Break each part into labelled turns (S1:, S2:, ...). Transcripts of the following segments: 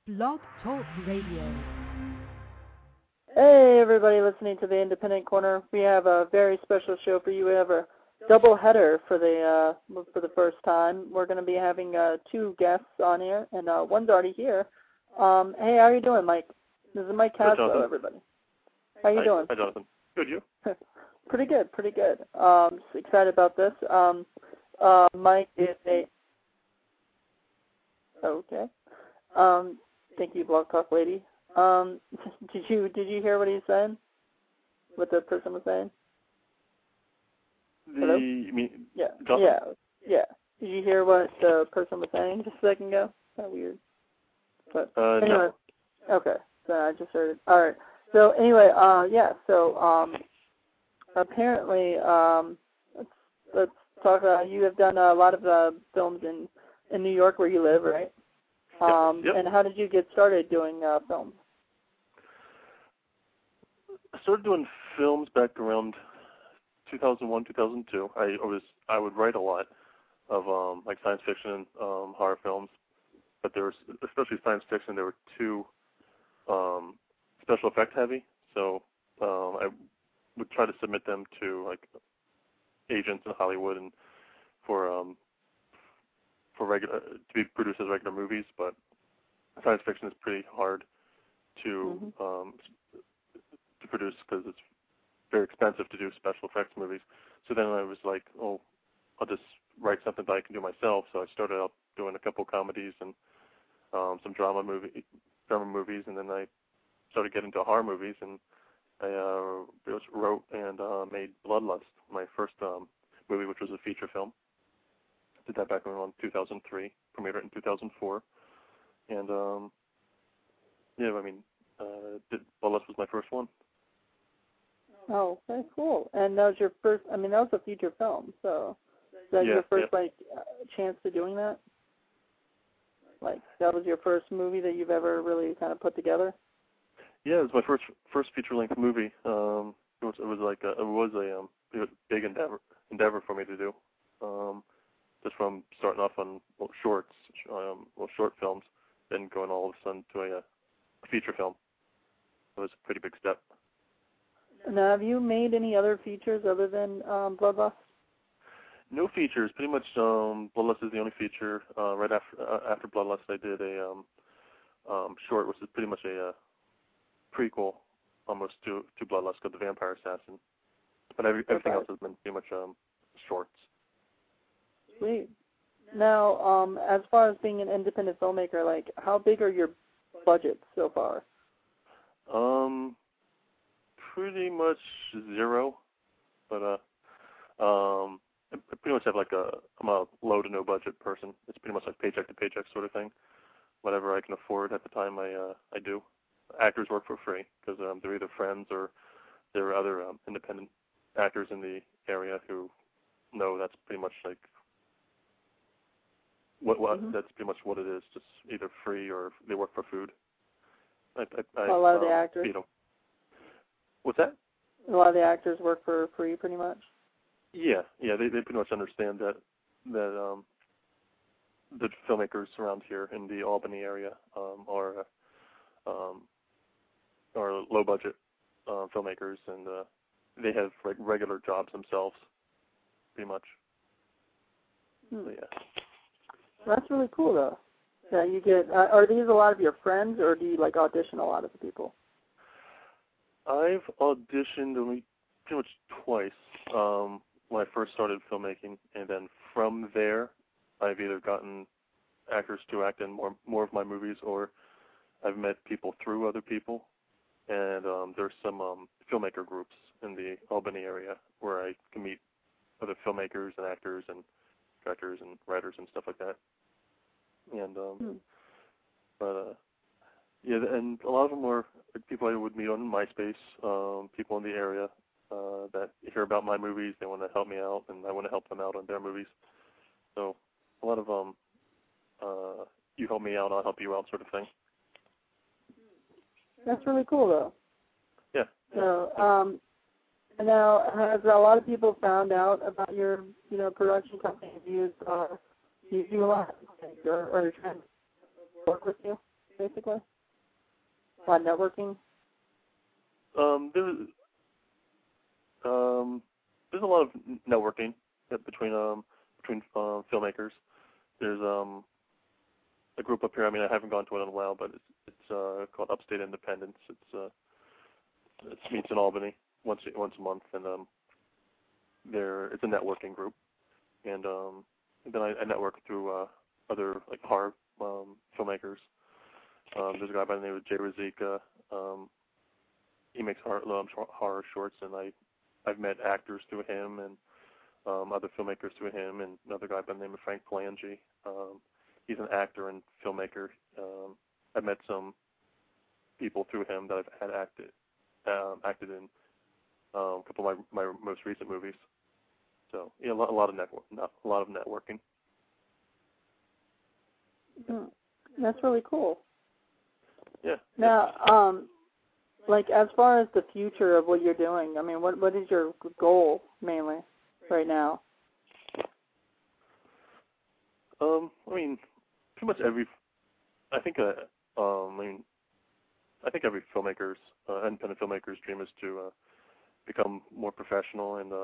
S1: Blog Talk Radio.
S2: Hey, everybody listening to the Independent Corner. We have a very special show for you. We have a double header for the first time. We're going to be having two guests on here, and one's already here. Hey, how are you doing, Mike? This is Mike Caslow, everybody. How you doing?
S3: Hi, Jonathan. Good, you?
S2: Pretty good. Just excited about this. Mike is a... Okay. Thank you, Blog Talk Lady. Did you hear what he's saying? What the person was saying? Hello?
S3: You mean
S2: Yeah. Did you hear what the person was saying just a second ago? Kind of weird. But anyway,
S3: no.
S2: Okay. So I just heard it. All right. So anyway, So apparently, let's talk. You have done a lot of films in New York, where you live, right?
S3: Yep.
S2: And how did you get started doing films?
S3: I started doing films back around 2001, 2002. I would write a lot of like science fiction, horror films, but there was, especially science fiction, there were too special effect heavy. So I would try to submit them to like agents in Hollywood and for regular to be produced as regular movies, but science fiction is pretty hard to produce because it's very expensive to do special effects movies. So then I was like, oh, I'll just write something that I can do myself. So I started out doing a couple comedies and some drama movies, and then I started getting into horror movies, and I wrote and made Bloodlust, my first movie, which was a feature film. Did that back in around 2003, premiered it in 2004, and Bloodlust was my first one.
S2: Oh, very cool. And that was your first, that was a feature film, so is that your first, chance to doing that? Like, that was your first movie that you've ever really kind of put together?
S3: Yeah, it was my first feature-length movie. It was a big endeavor for me to do. Just from starting off on short films, then going all of a sudden to a feature film. It was a pretty big step.
S2: Now, have you made any other features other than Bloodlust?
S3: No features. Pretty much, Bloodlust is the only feature. Right after Bloodlust, I did a short, which is pretty much a prequel, almost to Bloodlust, called The Vampire Assassin. But everything else has been pretty much shorts.
S2: Sweet. Now, as far as being an independent filmmaker, like, how big are your budgets so far?
S3: Pretty much zero, but I pretty much have I'm a low to no budget person. It's pretty much like paycheck to paycheck sort of thing. Whatever I can afford at the time, I do. Actors work for free because they're either friends or there are other independent actors in the area who know that's pretty much like that's pretty much what it is. Just either free or they work for food.
S2: A lot of the actors.
S3: What's that?
S2: A lot of the actors work for free, pretty much.
S3: Yeah. They pretty much understand that the filmmakers around here in the Albany area are low budget filmmakers, and they have regular jobs themselves, pretty much. So, yeah.
S2: That's really cool, though. Yeah, you get. Are these a lot of your friends, or do you audition a lot of the people?
S3: I've auditioned only pretty much twice when I first started filmmaking, and then from there, I've either gotten actors to act in more of my movies, or I've met people through other people. And there's some filmmaker groups in the Albany area where I can meet other filmmakers and actors and directors and writers and stuff like that. And and a lot of them were people I would meet on MySpace, people in the area that hear about my movies. They want to help me out, and I want to help them out on their movies. So a lot of you help me out, I'll help you out sort of thing.
S2: That's really cool, though.
S3: Yeah.
S2: So, now, has a lot of people found out about your, production company? Do you do a lot, or trying to work with you? basically? A lot of networking?
S3: There's a lot of networking between filmmakers. There's a group up here. I mean, I haven't gone to it in a while, but it's called Upstate Independence. It meets in Albany once a month, and it's a networking group. And then I network through other like horror filmmakers. There's a guy by the name of Jay Razika. He makes horror shorts, and I've met actors through him and other filmmakers through him, and another guy by the name of Frank Palangi. He's an actor and filmmaker. I've met some people through him that I've had acted in a couple of my most recent movies. So yeah, a lot of networking.
S2: That's really cool.
S3: Yeah.
S2: Now, like as far as the future of what you're doing, I mean, what is your goal mainly right now?
S3: I mean, pretty much I think every filmmaker's, independent filmmaker's dream is to become more professional and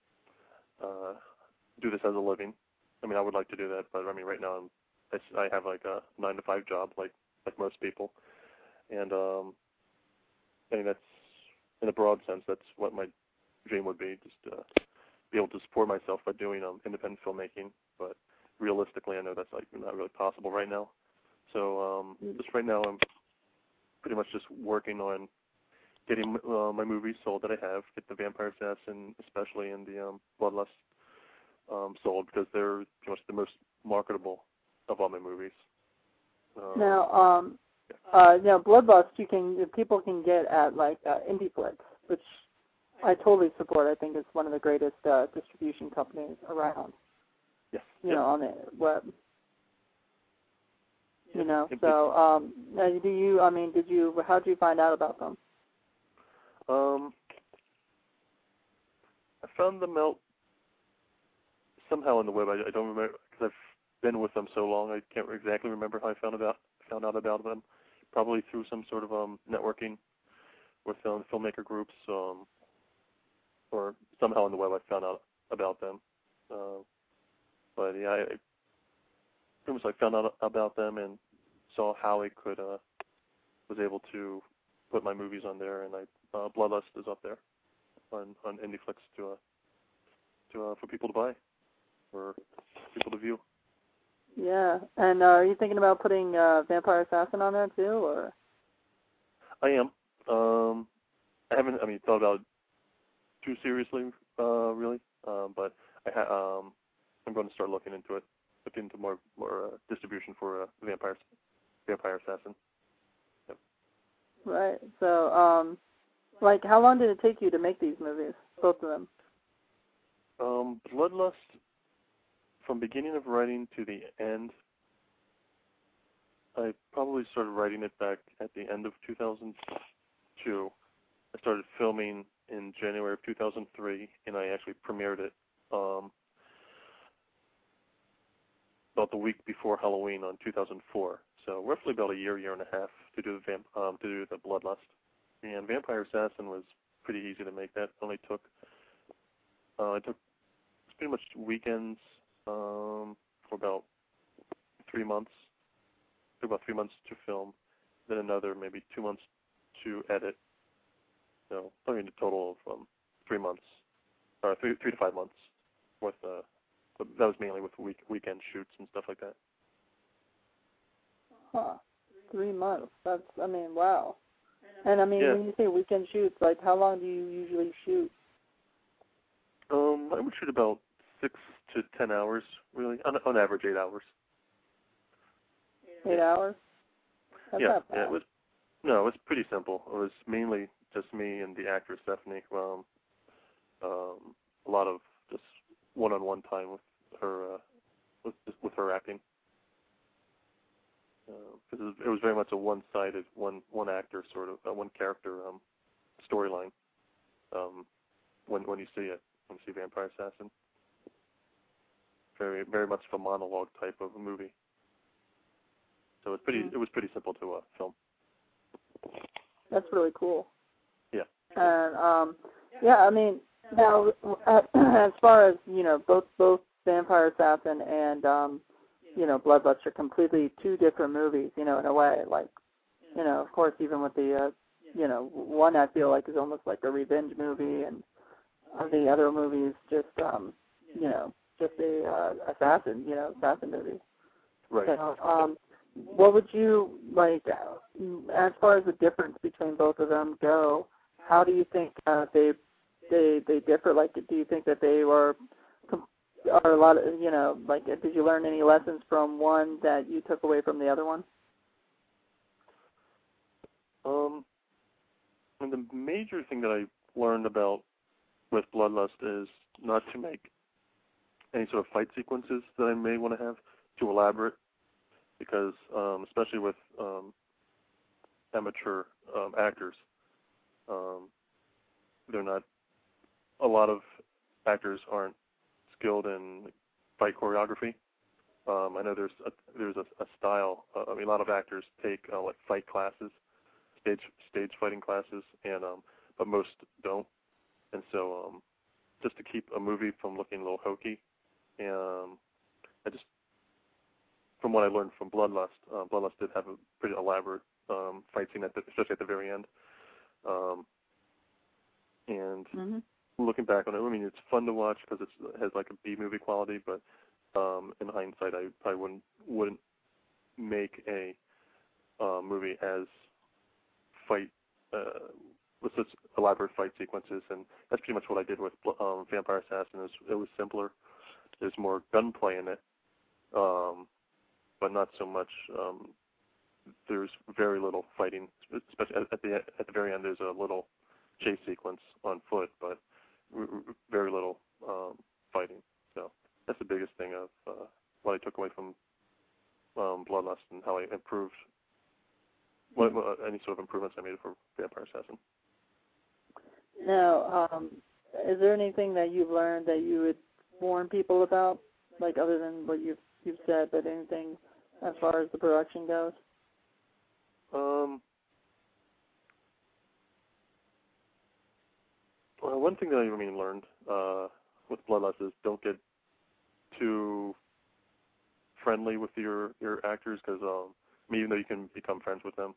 S3: do this as a living. I mean, I would like to do that, but I mean, right now I have like a 9-to-5 job, like most people, and I mean that's in a broad sense, that's what my dream would be, just be able to support myself by doing independent filmmaking. But realistically, I know that's like not really possible right now. So just right now, I'm pretty much just working on getting my movies sold that I have, get the Vampire Assassin especially and the Bloodlust sold, because they're pretty much the most marketable of all my movies.
S2: Now, Bloodlust people can get at like IndieFlix, which I totally support. I think it's one of the greatest distribution companies around.
S3: Yes.
S2: You know, on the web. You know, so how did you find out about them? I found them out somehow on the web. I don't remember, because I've been with them so long. I can't exactly remember how I found out about them. Probably through some sort of networking with filmmaker groups, or somehow on the web I found out about them. But yeah, I pretty much found out about them and saw how I could was able to put my movies on there, and Bloodlust is up there on IndieFlix for people to buy, for people to view. Yeah, and are you thinking about putting Vampire Assassin on there too, or?
S3: I am. I haven't, thought about it too seriously, really. But I'm going to start looking into more distribution for Vampire Assassin. Yep.
S2: Right. So, how long did it take you to make these movies, both of them?
S3: Bloodlust, from beginning of writing to the end, I probably started writing it back at the end of 2002. I started filming in January of 2003, and I actually premiered it about the week before Halloween on 2004. So roughly about a year and a half to do the Bloodlust. And Vampire Assassin was pretty easy to make. That only took pretty much weekends for about 3 months. It took about 3 months to film, then another maybe 2 months to edit. So I mean, a total of 3 months, or 3 to 5 months worth. But that was mainly with weekend shoots and stuff like that.
S2: Huh. 3 months. Wow. And
S3: yeah.
S2: When you say weekend shoots, how long do you usually shoot?
S3: I would shoot about 6 to 10 hours, really, on average 8 hours.
S2: 8 hours? That's not bad.
S3: Yeah, it was pretty simple. It was mainly just me and the actress Stephanie. A lot of just one-on-one time with her, with her acting. Because it was very much a one-sided, one actor sort of, one character storyline. When you see it, when you see Vampire Assassin, very much of a monologue type of a movie. So it was pretty simple to film.
S2: really cool.
S3: Yeah.
S2: And yeah, I mean, now as far as both Vampire Assassin and Bloodlust are completely two different movies. In a way, like of course, even with the one I feel like is almost like a revenge movie, and the other movie is just just a assassin movie.
S3: Right.
S2: So, what would you like as far as the difference between both of them go? How do you think they differ? Like, do you think that they are a lot of like? Did you learn any lessons from one that you took away from the other one?
S3: And the major thing that I learned about with Bloodlust is not to make any sort of fight sequences that I may want to have too elaborate, because especially with amateur actors, they're not. A lot of actors aren't skilled in fight choreography. I know there's a style. I mean, a lot of actors take like fight classes, stage fighting classes, and but most don't. And so, just to keep a movie from looking a little hokey, I just, from what I learned from Bloodlust, Bloodlust did have a pretty elaborate fight scene, especially at the very end. And looking back on it, I mean, it's fun to watch because it has like a B movie quality, but in hindsight, I probably wouldn't make a movie as fight with such elaborate fight sequences, and that's pretty much what I did with Vampire Assassin. It was simpler. There's more gunplay in it, but not so much. There's very little fighting, especially at the very end. There's a little chase sequence on foot, but very little fighting. So that's the biggest thing of what I took away from Bloodlust and how I improved. Any sort of improvements I made for Vampire Assassin.
S2: Now, is there anything that you've learned that you would warn people about, like other than what you've said, but anything as far as the production goes?
S3: Well, one thing that I learned with Bloodlust is don't get too friendly with your actors, because even though you can become friends with them,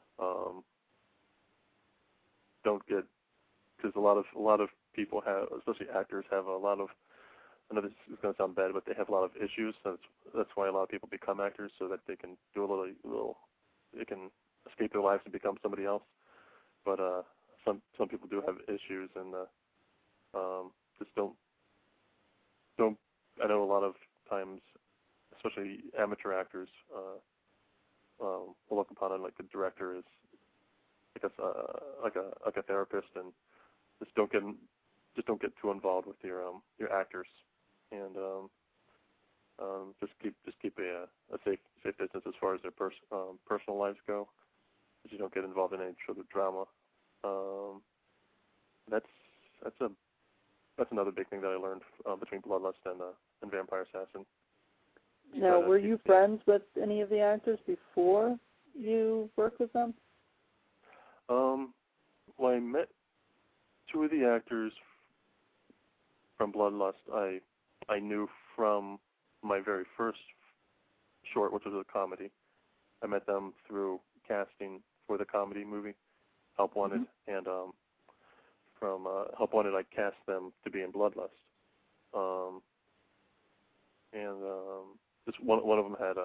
S3: don't get, because a lot of people have, especially actors, have a lot of. I know this is going to sound bad, but they have a lot of issues. So that's why a lot of people become actors, so that they can do a little, they can escape their lives and become somebody else. But some people do have issues, and just don't. I know a lot of times, especially amateur actors, will look upon it like the director is like a therapist, and just don't get too involved with your actors, and just keep a safe distance as far as their personal lives go, because you don't get involved in any sort of drama. That's another big thing that I learned between Bloodlust and Vampire Assassin.
S2: Now, were you friends with any of the actors before you worked with them?
S3: Well, I met two of the actors from Bloodlust. I knew from my very first short, which was a comedy. I met them through casting for the comedy movie Help Wanted, and from Help Wanted, I cast them to be in Bloodlust. And just one of them had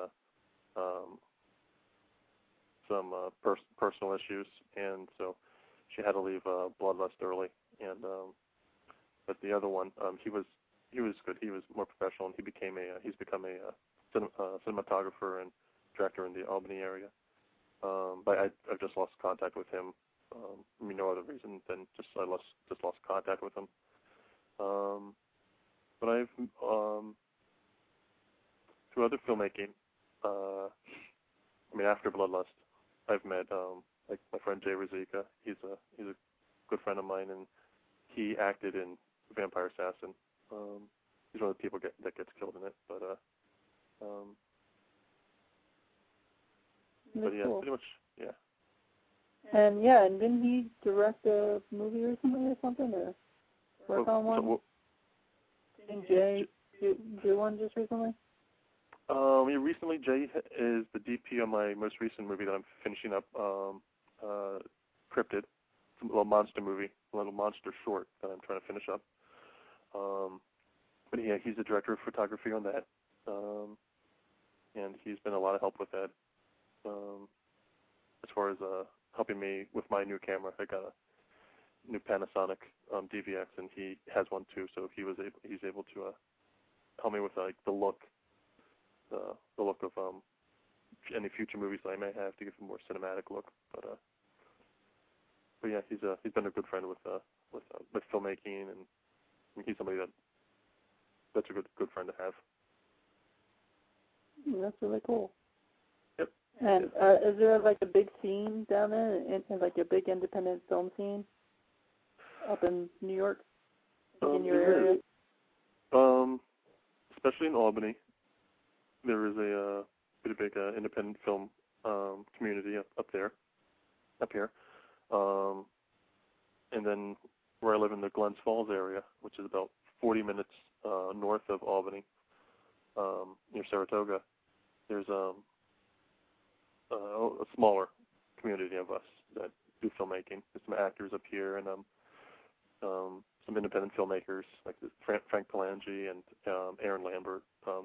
S3: some personal issues, and so she had to leave Bloodlust early. And but the other one, he was good. He was more professional, and he's become a cinematographer and director in the Albany area. But I've just lost contact with him. No other reason than I lost contact with him. But I've through other filmmaking, after Bloodlust, I've met like my friend Jay Ruzicka. He's a good friend of mine, and he acted in Vampire Assassin. He's one of the people that gets killed in it, but yeah,
S2: cool.
S3: pretty much, yeah.
S2: And yeah, and didn't he direct a movie recently or something, or work on one? Didn't Jay do one just recently?
S3: Yeah, recently Jay is the DP on my most recent movie that I'm finishing up, Cryptid. It's a little monster movie, a little monster short that I'm trying to finish up. But yeah, he's the director of photography on that, and he's been a lot of help with that. As far as helping me with my new camera, I got a new Panasonic DVX, and he has one too. So he's able to help me with like the look of any future movies that I may have to give a more cinematic look. But yeah, he's been a good friend with filmmaking, and he's somebody that's a good friend to have.
S2: That's really cool.
S3: Yep.
S2: And is there like a big scene down there, like a big independent film scene up in New York, in your area?
S3: Especially in Albany, there is a pretty big independent film community up here. And then where I live in the Glens Falls area, which is about 40 minutes north of Albany, near Saratoga, there's a smaller community of us that do filmmaking. There's some actors up here and some independent filmmakers like Frank Palangi and Aaron Lambert.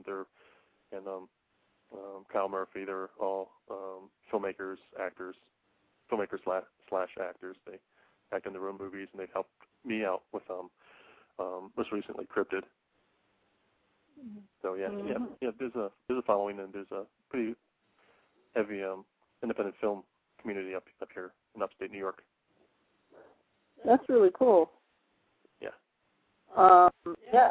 S3: Kyle Murphy. They're all filmmakers, actors, filmmakers slash actors. They act in their own movies, and they helped me out with most recently Cryptid. So yeah, there's a following, and there's a pretty heavy independent film community up here in upstate New York.
S2: That's really cool.
S3: Yeah.
S2: Yeah.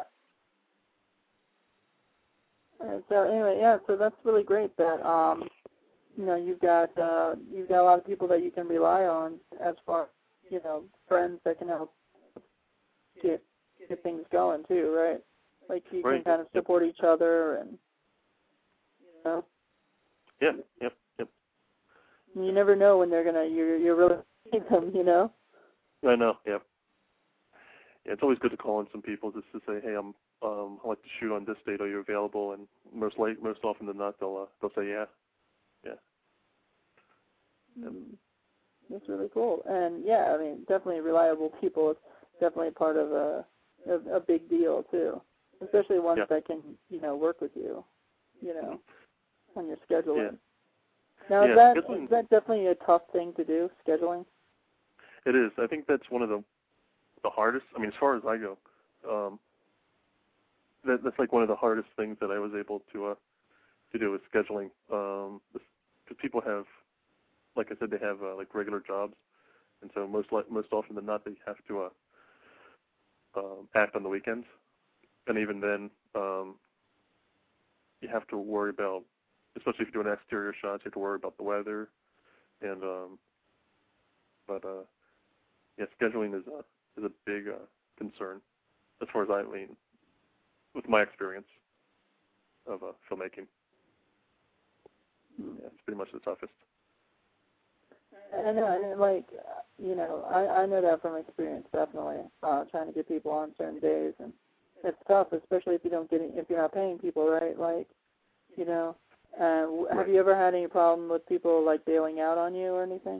S2: So anyway, yeah. So that's really great that you've got a lot of people that you can rely on as far as friends that can help get things going too, right? Like you can kind of support each other and
S3: Yeah. Yep.
S2: You never know when you're really need them,
S3: I know. Yep. Yeah, it's always good to call in some people just to say, hey, I like to shoot on this date. Are you available? And most often than not, they'll say yeah. Yeah.
S2: That's really cool. And yeah, I mean, definitely reliable people. It's definitely part of a big deal too, especially ones that can work with you, on your scheduling.
S3: Yeah.
S2: Now, is that definitely a tough thing to do, scheduling?
S3: It is. I think that's one of the hardest. I mean, as far as I go, that's like one of the hardest things that I was able to do is scheduling. Because people have, like I said, they have like regular jobs, and so most often than not, they have to act on the weekends, and even then, you have to worry about, especially if you're doing exterior shots, you have to worry about the weather, and scheduling is a big concern as far as I mean, with my experience of filmmaking. Yeah, it's pretty much the toughest.
S2: I know, I know that from experience, definitely. Trying to get people on certain days, and it's tough, especially if you're not paying people, right? Like, have you ever had any problem with people like bailing out on you or anything?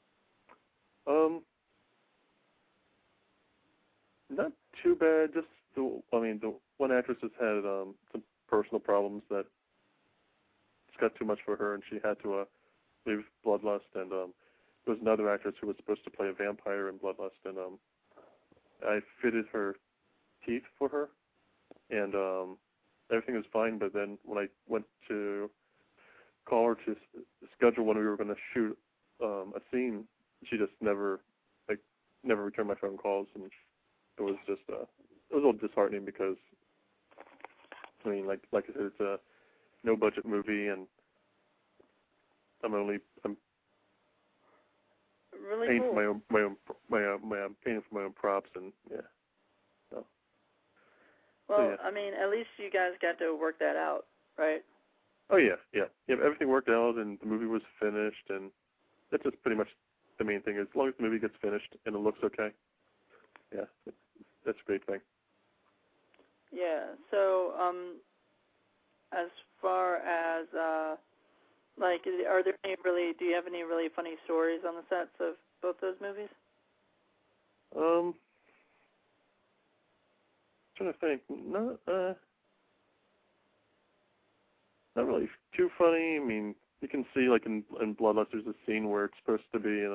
S3: Not too bad. Just the one actress has had some personal problems that it's got too much for her, and she had to leave Bloodlust. And there was another actress who was supposed to play a vampire in Bloodlust, and I fitted her teeth for her, and everything was fine. But then when I went to call her to schedule when we were going to shoot a scene, she just never returned my phone calls, and it was just it was a little disheartening because I mean, like I said, it's a no budget movie, and I'm
S2: really
S3: paying
S2: cool.
S3: for paying for my own props, and yeah. So.
S2: Well,
S3: so, yeah.
S2: I mean, at least you guys got to work that out, right?
S3: Oh yeah. Everything worked out, and the movie was finished, and that's just pretty much the main thing. As long as the movie gets finished and it looks okay, yeah, that's a great thing.
S2: Yeah. So, as far as like, are there any really? Do you have any really funny stories on the sets of both those movies?
S3: Trying to think. Not really too funny. I mean, you can see like in Bloodlust, there's a scene where it's supposed to be in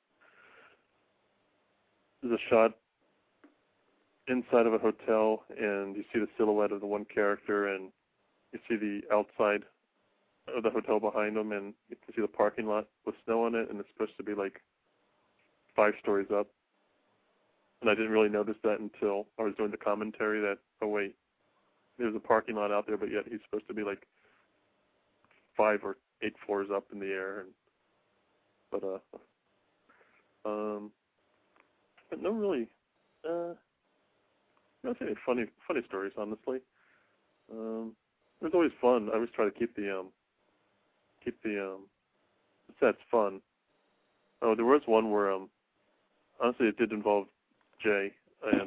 S3: there's a shot inside of a hotel, and you see the silhouette of the one character, and you see the outside of the hotel behind them, and you can see the parking lot with snow on it, and it's supposed to be like 5 stories up. And I didn't really notice that until I was doing the commentary that, oh wait, there's a parking lot out there, but yet he's supposed to be like 5 or 8 floors up in the air. But no really, not any funny stories, honestly. It was always fun. I always try to keep the sets fun. Oh, there was one where honestly it did involve Jay, and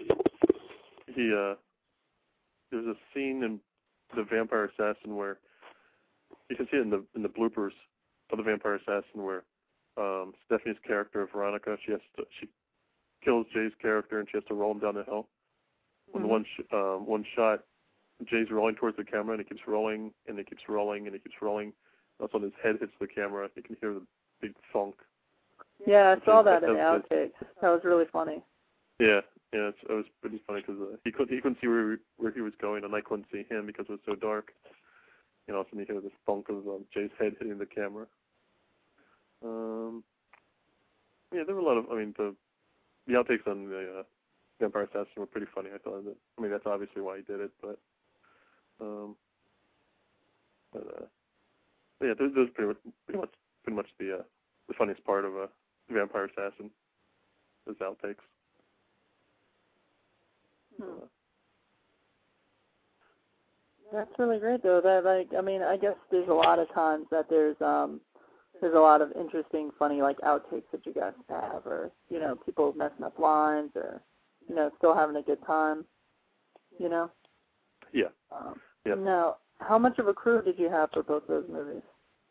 S3: there's a scene in The Vampire Assassin where you can see it in the bloopers of The Vampire Assassin where Stephanie's character Veronica, she kills Jay's character and she has to roll him down the hill. When one shot, Jay's rolling towards the camera and he keeps rolling and he keeps rolling and he keeps rolling. That's when his head hits the camera. You can hear the big thunk.
S2: Yeah, I saw that in the outtakes. That was really funny.
S3: Yeah, it was pretty funny because he couldn't see where he was going, and I couldn't see him because it was so dark. You know, so you hear this thunk of Jay's head hitting the camera. Yeah, there were a lot of. I mean, the outtakes on the Vampire Assassin were pretty funny. I thought that. I mean, that's obviously why he did it, but yeah, those pretty much the funniest part of Vampire Assassin. Those outtakes.
S2: That's really great, though. That, like, I mean, I guess there's a lot of times that there's a lot of interesting, funny, like, outtakes that you guys have, or, you know, people messing up lines, or, you know, still having a good time, you know?
S3: Yeah. Yeah.
S2: Now, how much of a crew did you have for both those movies?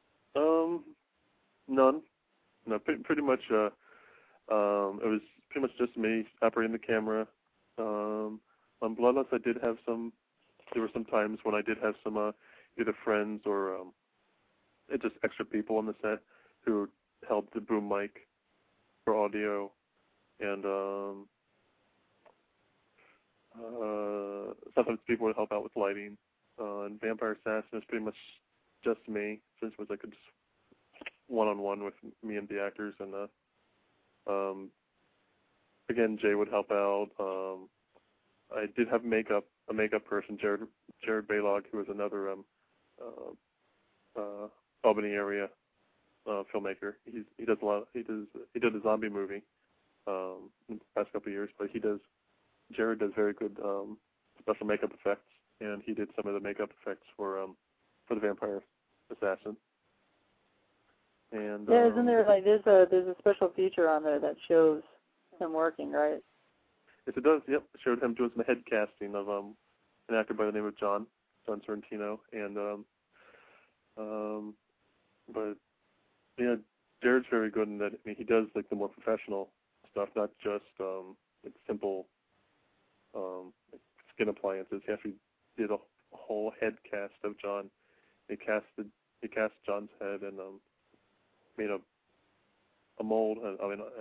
S3: None. No, pretty much, it was pretty much just me operating the camera. On Bloodlust, there were some times when I did have some either friends or just extra people on the set who held the boom mic for audio, and sometimes people would help out with lighting. And Vampire Assassin is pretty much just me, since it was like just one-on-one with me and the actors, and again, Jay would help out. I did have a makeup person, Jared Baylog, who was another Albany area filmmaker. He does a lot. He did a zombie movie in the past couple of years, but Jared does very good special makeup effects, and he did some of the makeup effects for the Vampire Assassin. And
S2: yeah, isn't there like there's a special feature on there that shows him working, right?
S3: Yes, it does. Yep, it showed him doing some head casting of an actor by the name of John Sorrentino, and but yeah, Jared's very good in that. I mean, he does like the more professional stuff, not just like simple like skin appliances. He actually did a whole head cast of John. He cast John's head and made a mold and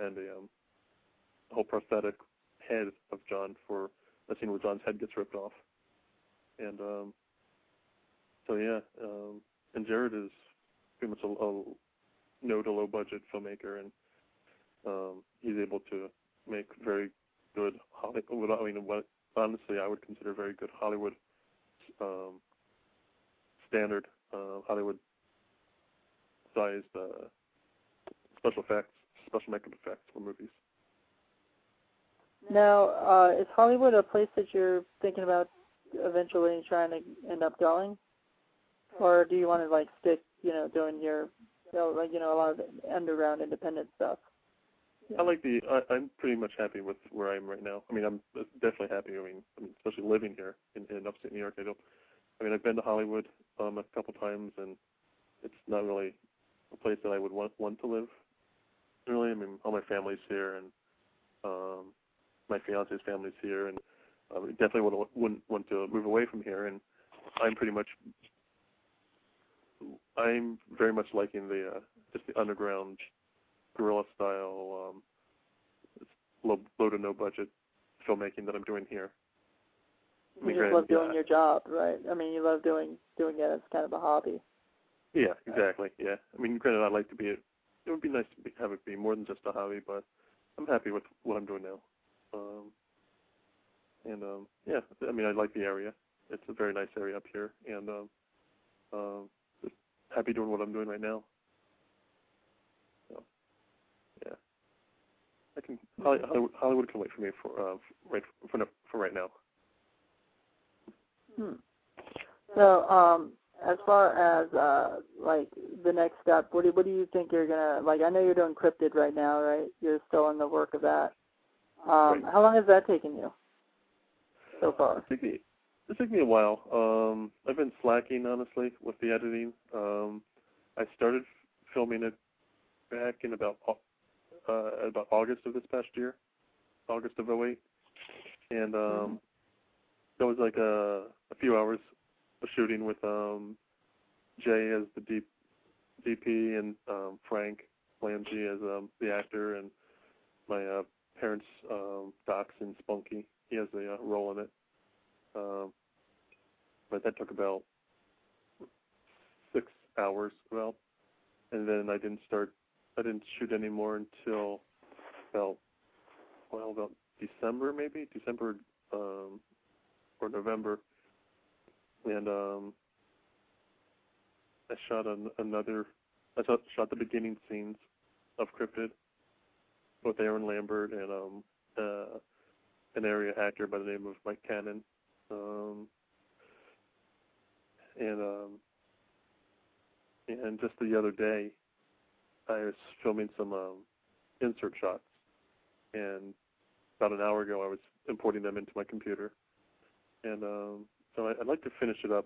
S3: a whole prosthetic head of John for a scene where John's head gets ripped off. And so yeah, and Jared is pretty much a low budget filmmaker, and he's able to make very good Hollywood. I mean, what honestly I would consider very good Hollywood standard Hollywood sized special makeup effects for movies.
S2: Now, is Hollywood a place that you're thinking about eventually trying to end up going? Or do you want to, like, stick, you know, doing your So, like, a lot of the underground independent stuff.
S3: I like I'm pretty much happy with where I am right now. I mean, I'm definitely happy. I mean, especially living here in upstate New York. I've been to Hollywood a couple times, and it's not really a place that I would want to live. Really, I mean, all my family's here, and my fiance's family's here, and definitely wouldn't want to move away from here. And I'm very much liking the just the underground guerrilla style, low to no budget filmmaking that I'm doing here.
S2: You just love doing your job, right? I mean, you love doing it as kind of a hobby.
S3: Yeah, exactly. Yeah, I mean, granted, I'd like to be it. It would be nice to have it be more than just a hobby, but I'm happy with what I'm doing now. Yeah, I mean, I like the area. It's a very nice area up here, and just happy doing what I'm doing right now. So, yeah, Hollywood can wait for me for right now.
S2: So, as far as like the next step, what do you think you're gonna like? I know you're doing Cryptid right now, right? You're still in the work of that.
S3: Right.
S2: How long has that taken you so far?
S3: It took me a while. I've been slacking, honestly, with the editing. I started filming it back in about August of this past year, August of '08, and that was like a few hours of shooting with Jay as the DP and Frank Lange as the actor, and my parents, Dachshund Spunky. He has a role in it. But that took about 6 hours, and then I didn't shoot anymore until about December, or November, and I shot shot the beginning scenes of Cryptid, with Aaron Lambert and an area actor by the name of Mike Cannon, and just the other day, I was filming some insert shots, and about an hour ago, I was importing them into my computer, and so I'd like to finish it up,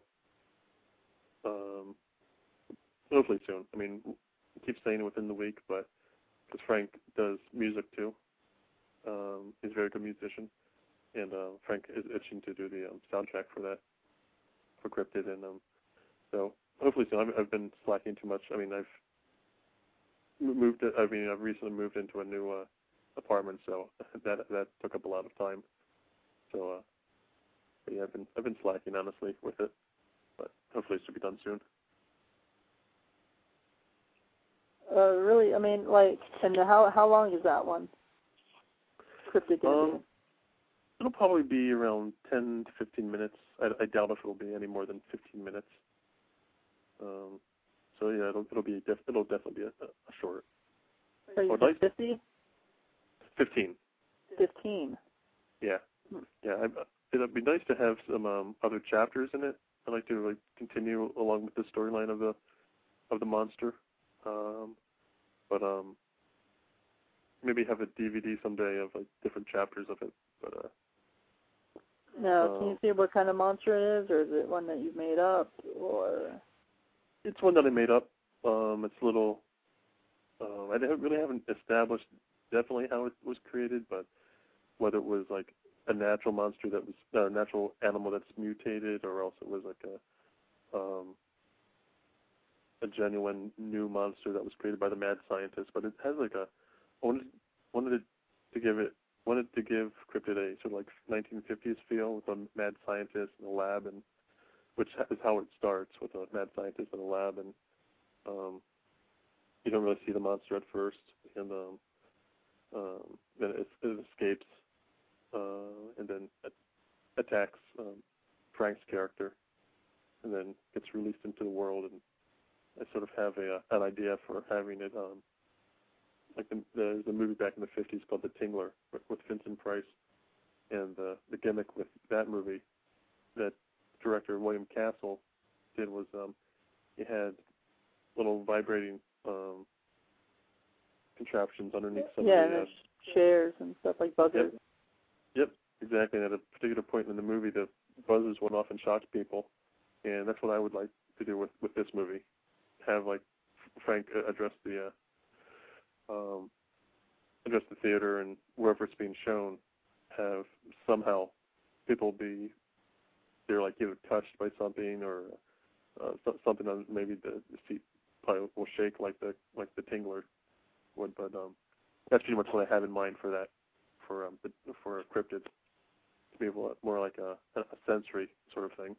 S3: hopefully soon. I mean, I keep saying within the week, but because Frank does music too, he's a very good musician, and Frank is itching to do the soundtrack for Cryptid, and so hopefully soon. I've been slacking too much. I mean, I've recently moved into a new apartment, so that took up a lot of time. So, but yeah, I've been slacking, honestly, with it, but hopefully it should be done soon.
S2: Really? I mean, like, and how long is that one? Cryptid gonna be?
S3: It'll probably be around 10 to 15 minutes. I doubt if it'll be any more than 15 minutes. So yeah, it'll definitely be a short.
S2: Are you 50?
S3: 15.
S2: 15.
S3: Yeah. Yeah. It'd be nice to have some other chapters in it. I'd like to continue along with the storyline of the monster. But maybe have a DVD someday of different chapters of it. But
S2: now, can you see what kind of monster it is, or is it one that you've made up, or?
S3: It's one that I made up. It's a little. I haven't established definitely how it was created, but whether it was like a natural monster that was a natural animal that's mutated, or else it was like a genuine new monster that was created by the mad scientist. But it has like I wanted to give Cryptid a sort of like 1950s feel with a mad scientist in a lab, and which is how it starts, with a mad scientist in a lab, and you don't really see the monster at first, and then it escapes, and then attacks Frank's character, and then gets released into the world. And I sort of have an idea for having it, like there's a movie back in the 50s called The Tingler with Vincent Price, and the gimmick with that movie that director William Castle did was he had little vibrating contraptions underneath some
S2: yeah,
S3: of the...
S2: and chairs and stuff like buzzers.
S3: Yep, exactly. And at a particular point in the movie, the buzzers went off and shocked people. And that's what I would like to do with this movie. Have, like, Frank address the theater, and wherever it's being shown, have somehow people be, they're like either touched by something or something on maybe the seat probably will shake like the Tingler would, but that's pretty much what I have in mind for that, for cryptids, to be able to, more like a sensory sort of thing.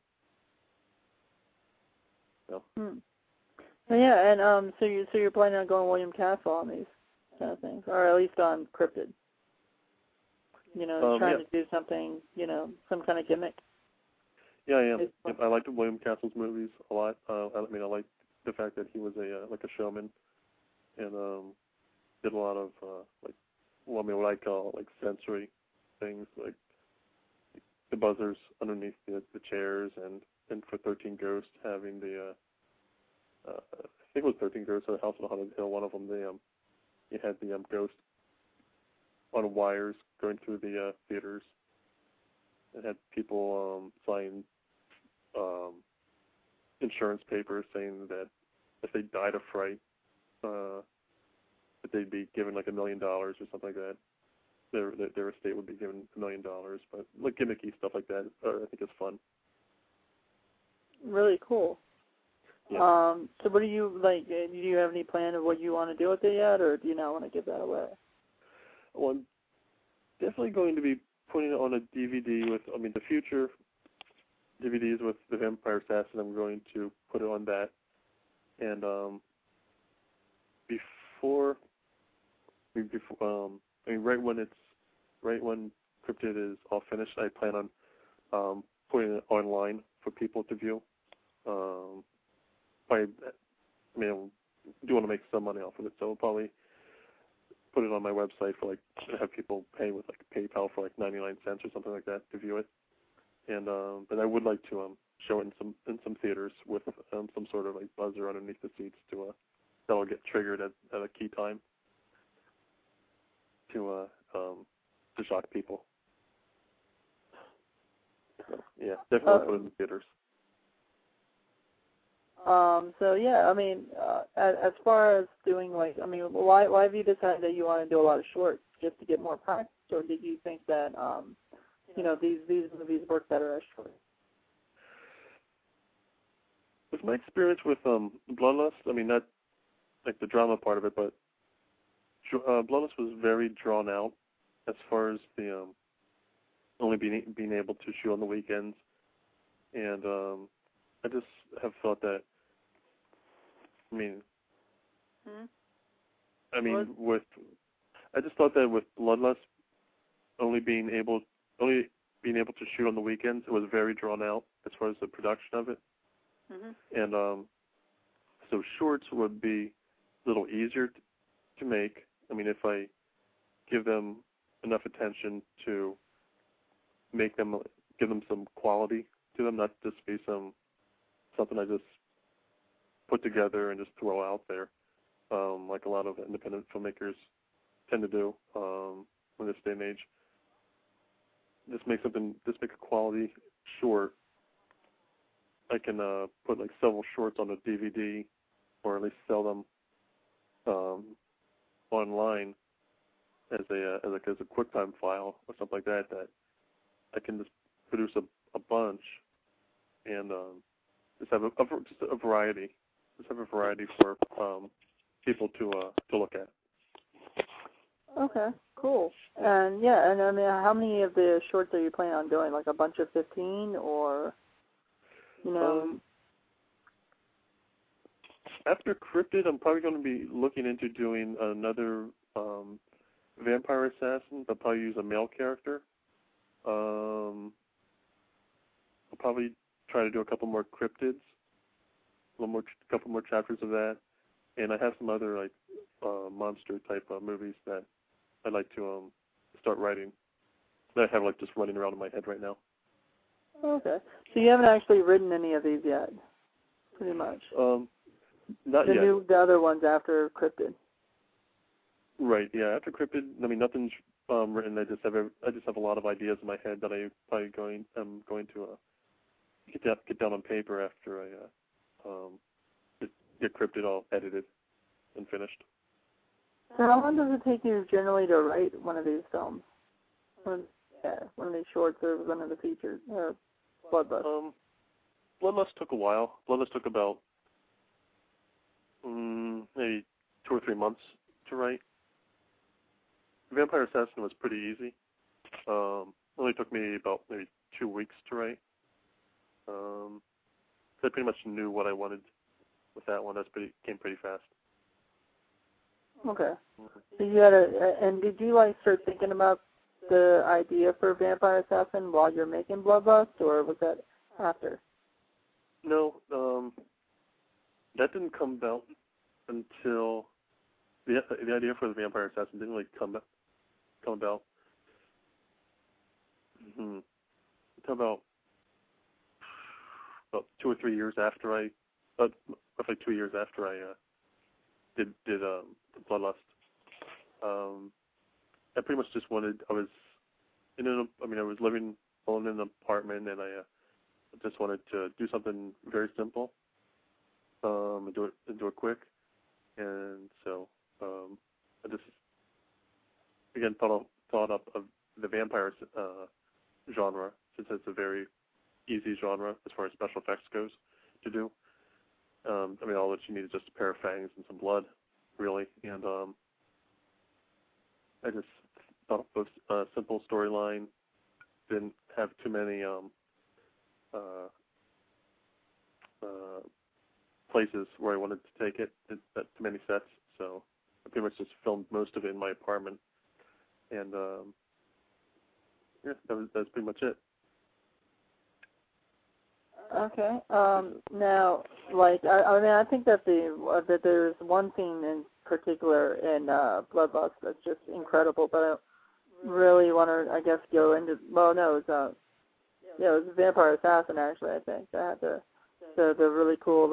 S3: So.
S2: Yeah, and so you're planning on going William Castle on these kind of things, or at least on cryptid. You know, trying to do something, you know, some kind of gimmick.
S3: Yeah, I am. Yep, I liked William Castle's movies a lot. I like the fact that he was a showman, and did a lot of what I call like sensory things, like the buzzers underneath the chairs, and for 13 Ghosts having the I think it was 13 Ghosts or House on Haunted Hill. One of them, you had the ghost on wires going through the theaters. It had people sign insurance papers saying that if they died of fright, that they'd be given like $1 million or something like that. Their estate would be given $1 million. But like gimmicky stuff like that, I think is fun.
S2: Really cool.
S3: Yeah.
S2: So what do you like? Do you have any plan of what you want to do with it yet, or do you not want to give that away?
S3: Well, I'm definitely going to be putting it on a DVD with, the future DVDs with The Vampire Assassin. I'm going to put it on that. And right when Cryptid is all finished, I plan on putting it online for people to view. I do want to make some money off of it, so I'll probably put it on my website for have people pay with PayPal for 99 cents or something like that to view it. And but I would like to show it in some theaters with some sort of buzzer underneath the seats that'll get triggered at a key time to shock people. So, yeah, definitely put it in theaters.
S2: So yeah, as far as doing why have you decided that you want to do a lot of shorts, just to get more practice, or did you think that these movies work better as shorts?
S3: With my experience with Bloodlust, not the drama part of it, but Bloodlust was very drawn out as far as the only being able to shoot on the weekends, and I just have thought that. I just thought that with Bloodlust only being able to shoot on the weekends, it was very drawn out as far as the production of it. Mm-hmm. And so shorts would be a little easier to make. If I give them enough attention to give them some quality to them, not just be something I just put together and just throw out there, like a lot of independent filmmakers tend to do in this day and age. Just make a quality short. I can put several shorts on a DVD, or at least sell them online as a QuickTime file or something like that. That I can just produce a bunch and just have a variety. Just have a variety for people to look at.
S2: Okay, cool. And how many of the shorts are you planning on doing? Like a bunch of 15, or
S3: After Cryptid, I'm probably going to be looking into doing another Vampire Assassin. I'll probably use a male character. I'll probably try to do a couple more Cryptids. Couple more chapters of that, and I have some other monster type movies that I'd like to start writing. That I have just running around in my head right now.
S2: Okay, so you haven't actually written any of these yet, pretty much.
S3: Not yet.
S2: The other ones after Cryptid.
S3: Right. Yeah. After Cryptid, I mean, nothing's written. I just have a lot of ideas in my head that I'm going to get down on paper after I get Cryptid all edited and finished.
S2: So how long does it take you generally to write one of these films? One of these shorts or one of the features or Bloodlust?
S3: Bloodlust took a while. Bloodlust took about maybe 2 or 3 months to write. Vampire Assassin was pretty easy. Only took me about maybe 2 weeks to write. I pretty much knew what I wanted with that one. Came pretty fast.
S2: Okay. So you had and did you start thinking about the idea for Vampire Assassin while you're making Bloodlust, or was that after?
S3: No, that didn't come about until the idea for the Vampire Assassin didn't really come about until about 2 or 3 years after roughly 2 years after I did Bloodlust. I pretty much just wanted. I was living alone in an apartment, and I just wanted to do something very simple, and do it quick, and so I just again thought up of the vampire genre, since it's a very easy genre as far as special effects goes to do. All that you need is just a pair of fangs and some blood, really, and I just thought of a simple storyline. Didn't have too many places where I wanted to take it. Too many sets, so I pretty much just filmed most of it in my apartment, and that's pretty much it.
S2: Okay. Now, I think that that there's one scene in particular in Bloodlust that's just incredible, but I don't really want to, I guess, go into. Well, no, it was Vampire Assassin actually. I think that had the really cool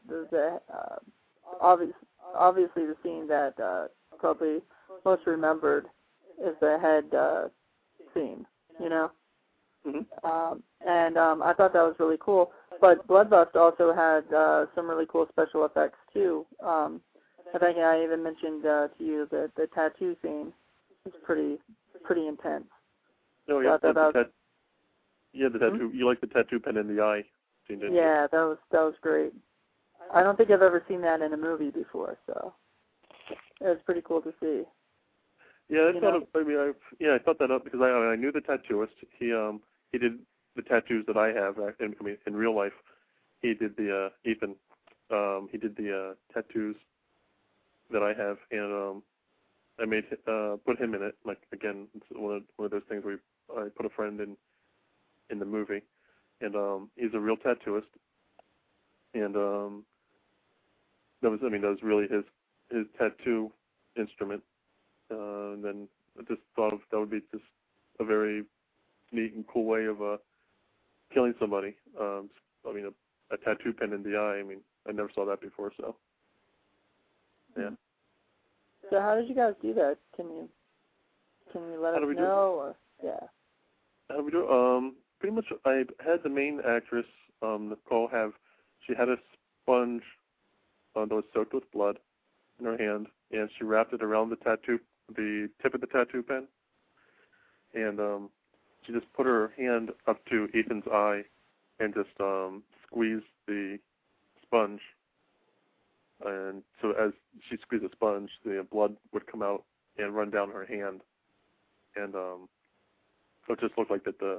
S2: obviously the scene that probably most remembered is the head scene. You know.
S3: Mm-hmm.
S2: And I thought that was really cool. But Bloodlust also had some really cool special effects too. I think I even mentioned to you the tattoo scene. It's pretty intense.
S3: Oh yeah,
S2: the
S3: tattoo. You like the tattoo pen in the eye scene, didn't you?
S2: Yeah, that was great. I don't think I've ever seen that in a movie before, so it was pretty cool to see.
S3: Yeah, I thought that up because I knew the tattooist. He did the tattoos that I have. In real life, he did the Ethan. He did the tattoos that I have, and I made put him in it. Like again, it's one of those things where I put a friend in the movie, and he's a real tattooist, and that was really his tattoo instrument. And then I just thought that would be just a very neat and cool way of killing somebody. A tattoo pen in the eye. I never saw that before, so yeah.
S2: So how did you guys do that? Can you let us know? Or yeah.
S3: How do we do it? Pretty much, I had the main actress, Nicole, she had a sponge that was soaked with blood in her hand, and she wrapped it around the tip of the tattoo pen, and she just put her hand up to Ethan's eye and just squeezed the sponge. And so as she squeezed the sponge, the blood would come out and run down her hand. And so it just looked like that the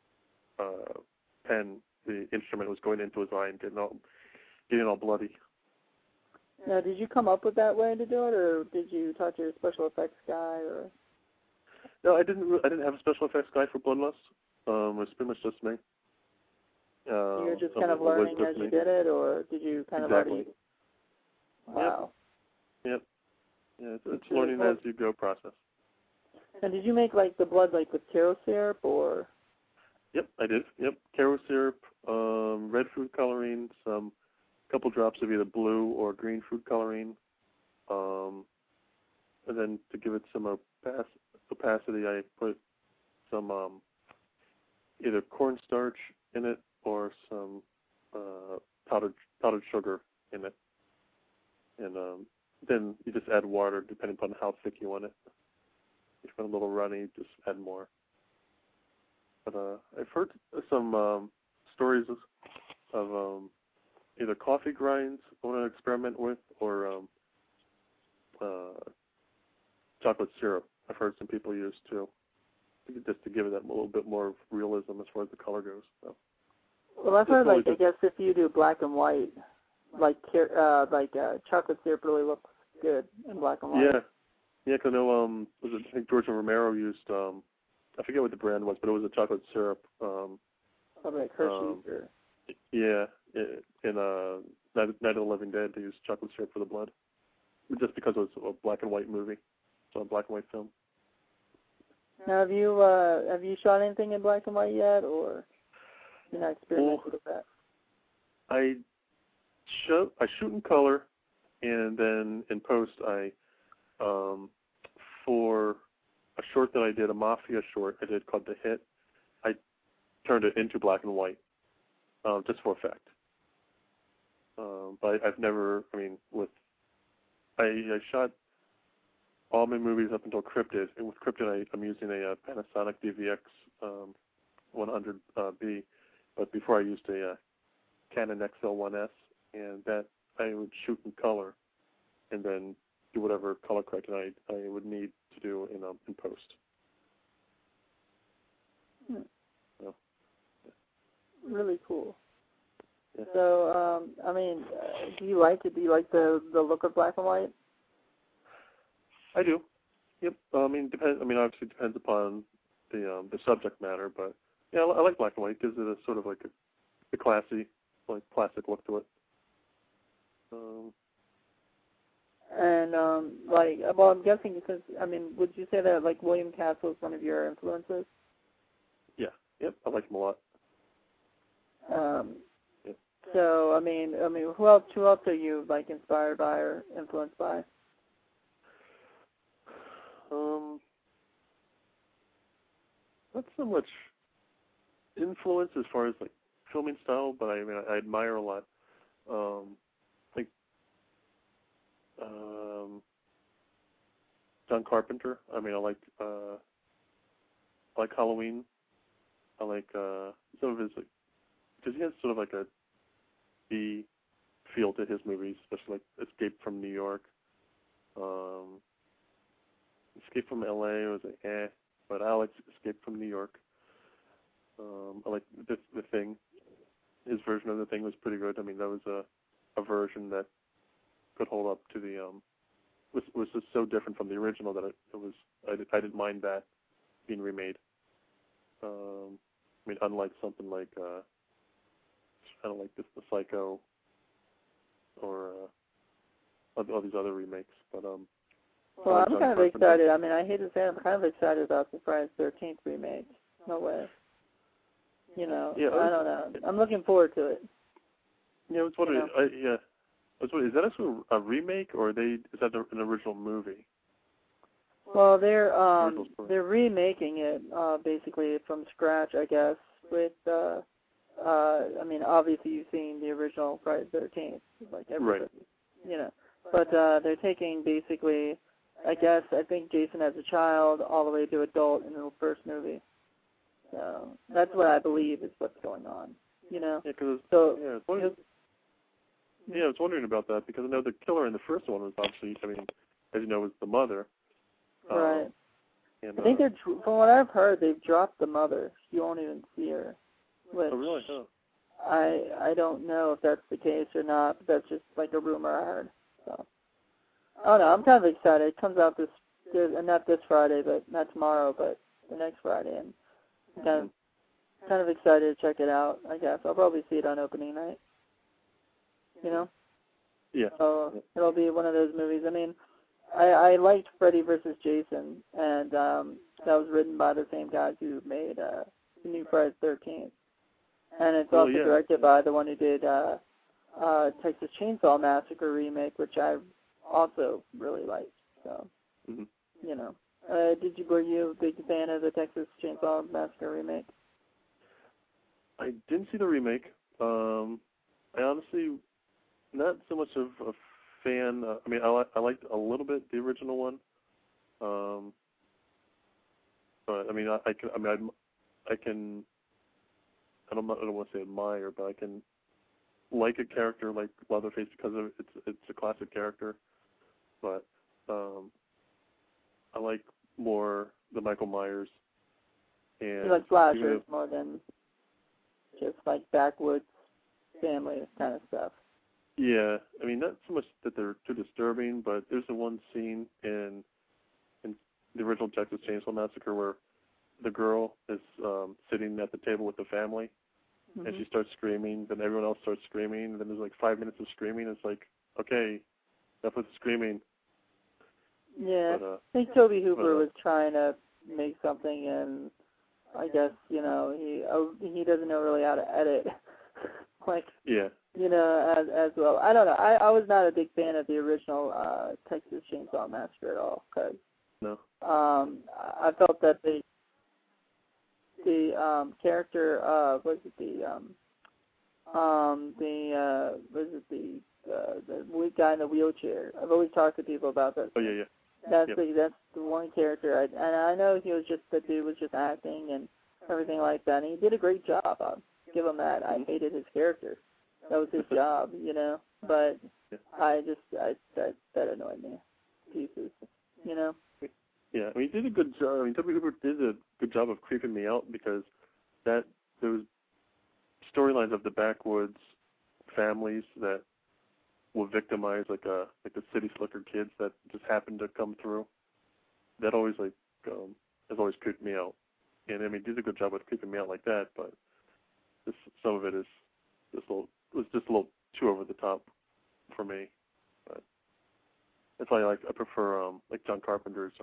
S3: pen, the instrument, was going into his eye and getting all bloody.
S2: Now, did you come up with that way to do it, or did you talk to your special effects guy, or?
S3: No, I didn't have a special effects guy for Bloodlust. It was pretty much just me.
S2: You were just kind of learning as you did it, or did you kind of already? Wow.
S3: Yep. Yeah, it's learning as you go process.
S2: And did you make the blood with Karo syrup, or?
S3: Yep, I did. Yep, Karo syrup, red food coloring, some couple drops of either blue or green food coloring. And then to give it some opacity, I put some either cornstarch in it or some powdered sugar in it. And then you just add water depending upon how thick you want it. If you want a little runny, just add more. But I've heard some stories of either coffee grinds I want to experiment with or chocolate syrup. I've heard some people use too, just to give it that a little bit more realism as far as the color goes. So.
S2: Well, I've heard, like, I guess if you do black and white, chocolate syrup really looks good in black and white.
S3: Yeah, because I know, I think George Romero used, I forget what the brand was, but it was a chocolate syrup.
S2: Probably like Hershey's or...
S3: Yeah, in Night of the Living Dead, they used chocolate syrup for the blood, just because it was a black and white movie, so a black and white film.
S2: Now, have you shot anything in black and white yet, or you're not experimenting with that?
S3: I shoot in color, and then in post, I for a short that I did, a Mafia short I did called The Hit, I turned it into black and white, just for effect. But I've never, I shot all my movies up until Cryptid, and with Cryptid I'm using a Panasonic DVX 100B, but before I used a Canon XL1S, and that I would shoot in color, and then do whatever color correcting I would need to do in post. So, yeah.
S2: Really cool.
S3: Yeah.
S2: So, do you like it? Do you like the look of black and white?
S3: I do. Yep. Obviously it depends upon the subject matter, but yeah, I like black and white. It gives it a sort of like a classy, like classic look to it.
S2: I'm guessing because would you say that like William Castle is one of your influences?
S3: Yeah. Yep. I like him a lot.
S2: Yep. So who else are you like inspired by or influenced by?
S3: Not so much influence as far as like filming style, but I admire a lot. John Carpenter. I like Halloween. I like some of his, because he has sort of like a B feel to his movies, especially like Escape from New York. Escape from L.A. was like but I like Escape from New York. I like the Thing. His version of The Thing was pretty good. That was a version that could hold up to the was just so different from the original that I didn't mind that being remade. Unlike something like kind of like the Psycho or all these other remakes, but
S2: Well, I'm kind of excited. I hate to say it, I'm kind of excited about the Friday the 13th remake. No way. I don't know. I'm looking forward to it.
S3: Yeah, I was wondering. Is that actually a remake, or is that an original movie?
S2: Well, they're remaking it basically from scratch, I guess. With obviously you've seen the original Friday the 13th, like everybody,
S3: right.
S2: But they're taking basically, I think Jason as a child all the way to adult in the first movie. So that's what I believe is what's going on.
S3: Yeah, because I was wondering about that because I know the killer in the first one was obviously, as you know, was the mother.
S2: Right.
S3: And,
S2: I think from what I've heard, they've dropped the mother. You won't even see her. Which
S3: oh, really? Oh.
S2: I don't know if that's the case or not, but that's just like a rumor I heard. So, I don't know. I'm kind of excited. It comes out not this Friday, but not tomorrow, but the next Friday, and I'm kind of excited to check it out. I guess I'll probably see it on opening night.
S3: Yeah.
S2: So it'll be one of those movies. I liked Freddy vs. Jason, and that was written by the same guys who made the new Friday the 13th. And it's also directed by the one who did Texas Chainsaw Massacre remake, which I also really liked. So, you know, were you a big fan of the Texas Chainsaw Massacre remake?
S3: I didn't see the remake. I honestly, not so much of a fan. I mean, I liked a little bit the original one. But I mean, I don't want to say admire, but I can like a character like Leatherface because of it's a classic character. But I like more the Michael Myers. And
S2: you like slashers more than just like backwoods family kind of stuff.
S3: Yeah, I mean, not so much that they're too disturbing, but there's the one scene in the original Texas Chainsaw Massacre where the girl is sitting at the table with the family, and she starts screaming, then everyone else starts screaming, and then there's like 5 minutes of screaming. It's like, okay, enough with the screaming.
S2: Yeah, I think Tobe Hooper was trying to make something, and I guess, you know, he doesn't know really how to edit. Like,
S3: yeah.
S2: You know, as well. I don't know. I was not a big fan of the original Texas Chainsaw Massacre at all, because I felt that the character was it the weak guy in the wheelchair. I've always talked to people about that.
S3: Oh yeah.
S2: That's the one character, and I know he was just the dude was just acting and everything like that, and he did a great job. I'll give him that. I hated his character. That was his job, you know. But that annoyed me pieces, you know.
S3: Yeah, I mean, he did a good job. I mean, Tobe Hooper did a good job of creeping me out because those storylines of the backwoods families that will victimize like the city slicker kids that just happen to come through. That always has always creeped me out. And I mean, he did a good job of creeping me out like that, but some of it is was just a little too over the top for me. But that's why I prefer like John Carpenter's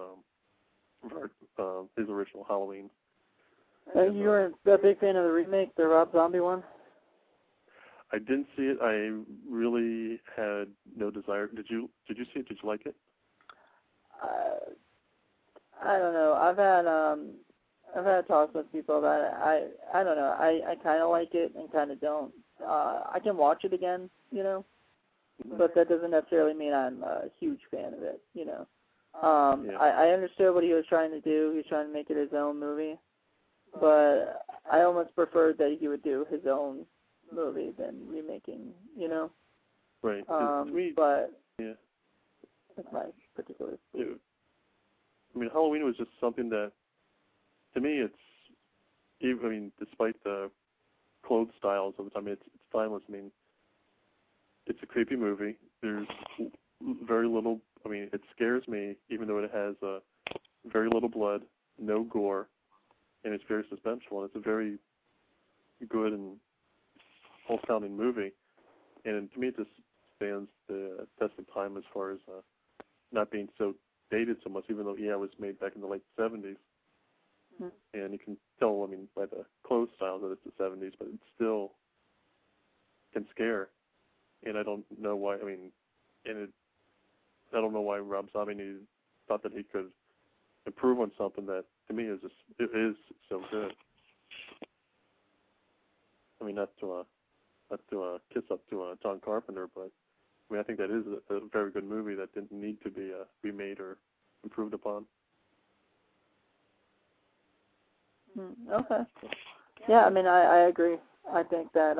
S3: his original Halloween.
S2: You were a big fan of the remake, the Rob Zombie one?
S3: I didn't see it. I really had no desire. Did you see it? Did you like it?
S2: I don't know. I've had talks with people about it. I don't know. I kind of like it and kind of don't. I can watch it again, you know, but that doesn't necessarily mean I'm a huge fan of it, you know. I understood what he was trying to do. He was trying to make it his own movie, but I almost preferred that he would do his own movie than remaking, you know.
S3: Right.
S2: But that's my particular.
S3: I mean, Halloween was just something that, to me, despite the clothes styles of the time, it's timeless. I mean, it's a creepy movie. There's very little. I mean, it scares me, even though it has very little blood, no gore, and it's very suspenseful. And it's a very good and whole-sounding movie. And to me, it just stands the test of time as far as not being so dated so much, even though, it was made back in the late 70s. And you can tell, I mean, by the clothes styles that it's the 70s, but it still can scare. And I don't know why, I don't know why Rob Zombie thought that he could improve on something that, to me, it is so good. I mean, not to kiss up to John Carpenter, but I mean, I think that is a very good movie that didn't need to be remade or improved upon.
S2: Okay. Yeah, I mean, I agree. I think that,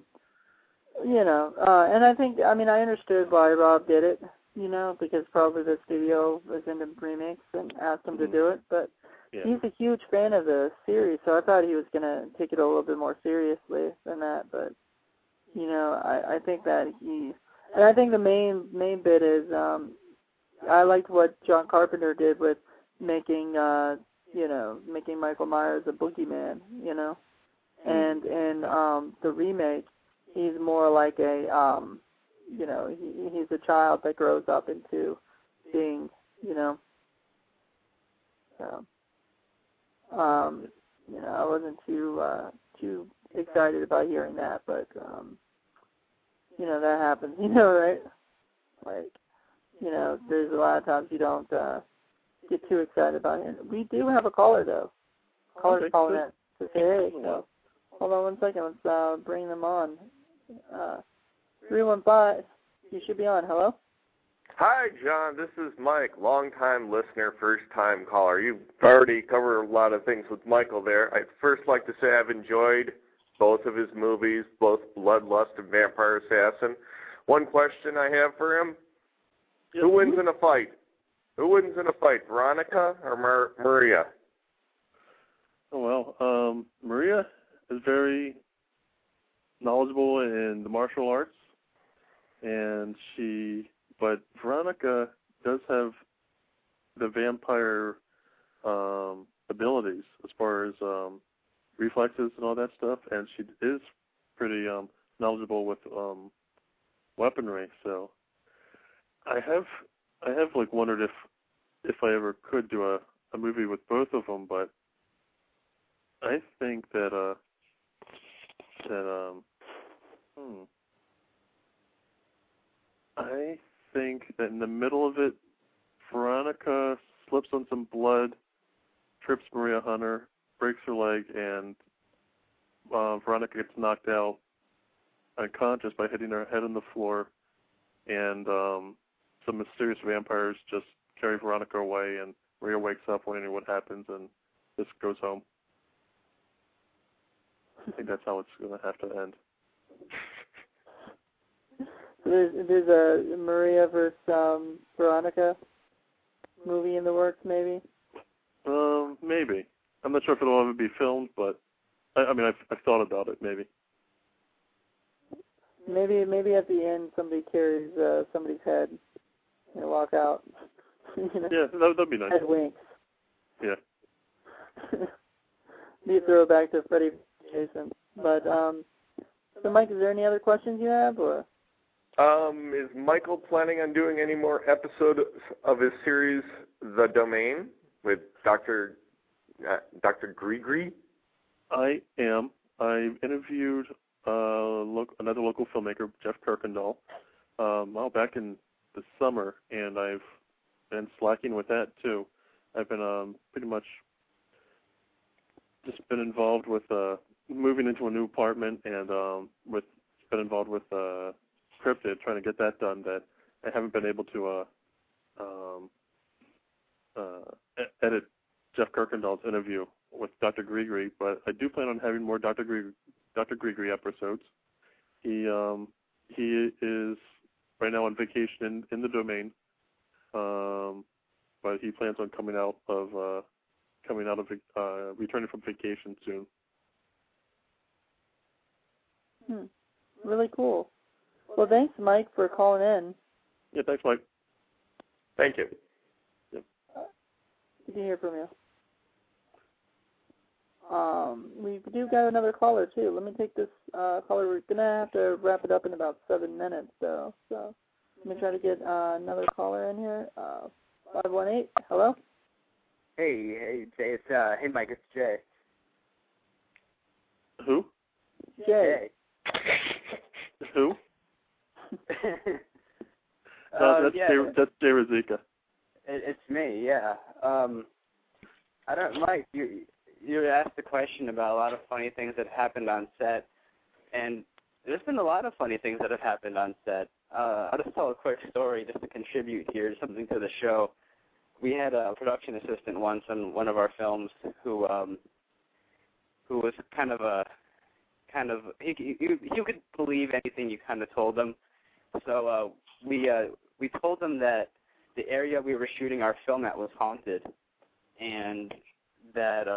S2: and I think, I mean, I understood why Rob did it, you know, because probably the studio was into remakes and asked him to do it, but he's a huge fan of the series, so I thought he was going to take it a little bit more seriously than that, but, you know, I think that and I think the main bit is, I liked what John Carpenter did with making Michael Myers a boogeyman, you know, and in the remake, he's more like a, he's a child that grows up into being, you know, I wasn't too excited about hearing that, but, that happens, right? Like, there's a lot of times you don't get too excited about it. We do have a caller, though. Caller's calling in to say, hey, so hold on 1 second. Let's bring them on. 315, you should be on. Hello?
S4: Hi, John. This is Mike, long-time listener, first-time caller. You've already covered a lot of things with Michael there. I'd first like to say I've enjoyed both of his movies, both Bloodlust and Vampire Assassin. One question I have for him, who wins in a fight? Who wins in a fight, Veronica or Maria?
S3: Oh, well, Maria is very knowledgeable in the martial arts, but Veronica does have the vampire abilities as far as reflexes and all that stuff, and she is pretty knowledgeable with weaponry. So I have like wondered if I ever could do a movie with both of them, but I think that I think that in the middle of it, Veronica slips on some blood, trips Maria Hunter, breaks her leg, and Veronica gets knocked out unconscious by hitting her head on the floor, and some mysterious vampires just carry Veronica away, and Maria wakes up wondering what happens and just goes home. I think that's how it's going to have to end.
S2: There's a Maria versus Veronica movie in the works, maybe?
S3: Maybe. I'm not sure if it'll ever be filmed, but I've thought about it, maybe.
S2: Maybe at the end somebody carries somebody's head and walk out.
S3: Yeah, that'd be nice.
S2: Head winks.
S3: Yeah.
S2: Be a throwback to Freddy Jason. But, so Mike, is there any other questions you have, or?
S4: Is Michael planning on doing any more episodes of his series, The Domain, with Dr. Grigri?
S3: I am. I interviewed another local filmmaker, Jeff Kirkendall, back in the summer, and I've been slacking with that too. I've been pretty much just been involved with moving into a new apartment, and been involved with Cryptid, trying to get that done. That I haven't been able to edit Jeff Kirkendall's interview with Dr. Grigri, but I do plan on having more Dr. Grigri episodes. He is right now on vacation in the Domain, but he plans on returning from vacation soon.
S2: Really cool. Well, thanks, Mike, for calling in.
S3: Yeah, thanks, Mike.
S4: Thank you.
S3: Yep.
S2: Good to hear from you. We do got another caller, too. Let me take this caller. We're going to have to wrap it up in about 7 minutes, though. So let me try to get another caller in here. 518, hello?
S5: Hey, Jay. Hey, Mike, it's Jay.
S3: Who?
S2: Jay.
S3: Who? That's Jay Rizika.
S5: It's me, yeah. Mike, you asked the question about a lot of funny things that happened on set, and there's been a lot of funny things that have happened on set. I'll just tell a quick story just to contribute here, something to the show. We had a production assistant once on one of our films who was he could believe anything you kind of told him. So we told him that the area we were shooting our film at was haunted, and that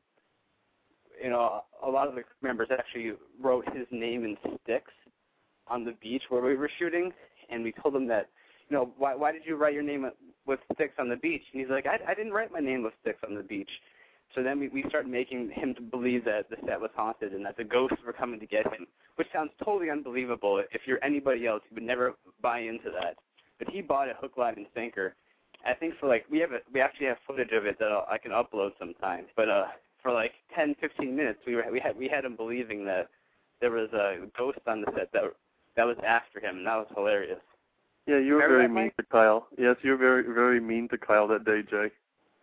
S5: a lot of the members actually wrote his name in sticks on the beach where we were shooting, and we told him that, why did you write your name with sticks on the beach? And he's like, I didn't write my name with sticks on the beach. So then we started making him to believe that the set was haunted and that the ghosts were coming to get him, which sounds totally unbelievable. If you're anybody else, you would never buy into that. But he bought it hook, line, and sinker. I think we actually have footage of it that I can upload sometime. But for 10, 15 minutes, we had him believing that there was a ghost on the set that that was after him, and that was hilarious.
S3: Yeah, you were
S5: Remember
S3: very
S5: that,
S3: mean
S5: Mike?
S3: to Kyle. Yes, you were very, very mean to Kyle that day, Jay.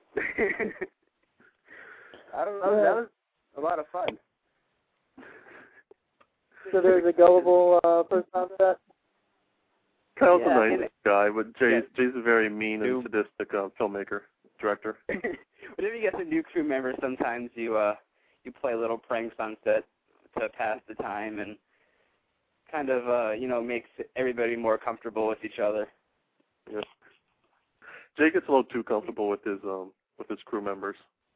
S5: I don't know. That was a lot of fun.
S2: So there's a gullible person on set?
S3: Kyle's
S5: Yeah,
S3: a nice guy, but Jay's a very mean and
S5: Noob.
S3: sadistic filmmaker, director.
S5: Whenever you get a new crew member, sometimes you play little pranks on set to pass the time and kind of makes everybody more comfortable with each other.
S3: Yeah. Jay gets a little too comfortable with his crew members.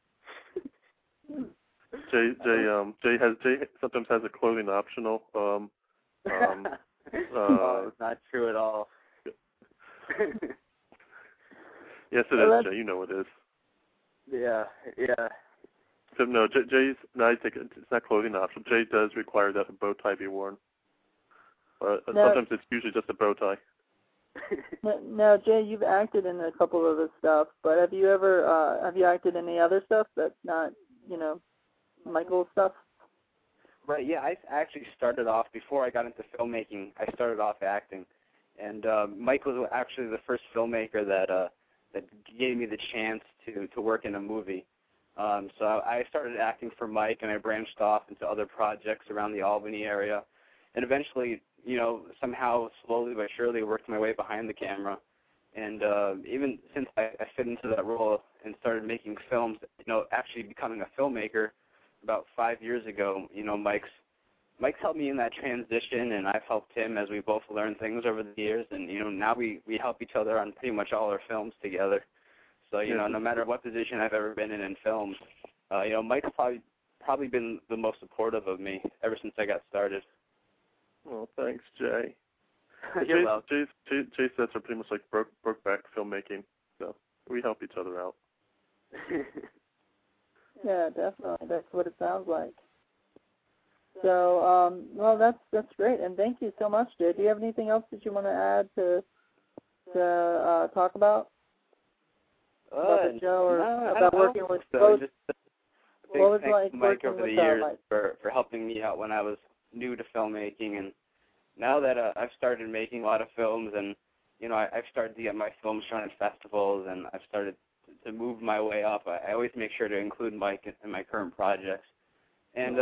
S3: Jay sometimes has a clothing optional.
S5: It's not true at all.
S3: Yes, it is, Jay. You know it is.
S5: Yeah.
S3: So no, Jay's. No, I think it's not clothing optional. Jay does require that a bow tie be worn. Sometimes it's usually just a bow tie.
S2: Now, Jay, you've acted in a couple of the stuff, but have you acted in any other stuff that's not, Michael's stuff?
S5: Right, yeah, I actually started off, before I got into filmmaking, I started off acting. And Mike was actually the first filmmaker that gave me the chance to work in a movie. So I started acting for Mike, and I branched off into other projects around the Albany area. And eventually, somehow, slowly but surely, worked my way behind the camera. And even since I fit into that role and started making films, actually becoming a filmmaker about 5 years ago, Mike's helped me in that transition, and I've helped him as we both learned things over the years. And, now we help each other on pretty much all our films together. So, no matter what position I've ever been in films, Mike's probably been the most supportive of me ever since I got started.
S3: Well, thanks, Jay.
S5: You're welcome.
S3: Jay sets are pretty much like Brokeback filmmaking, so we help each other out.
S2: Yeah, definitely. That's what it sounds like. So, well, that's great, and thank you so much, Jay. Do you have anything else that you want to add to talk about the show or about working with?
S5: So just a big
S2: what was
S5: thanks
S2: like
S5: to Mike
S2: working
S5: over the
S2: with
S5: years
S2: Mike?
S5: for helping me out when I was new to filmmaking, and now that I've started making a lot of films, and I've started to get my films shown at festivals, and I've started to move my way up, I always make sure to include Mike in my current projects. And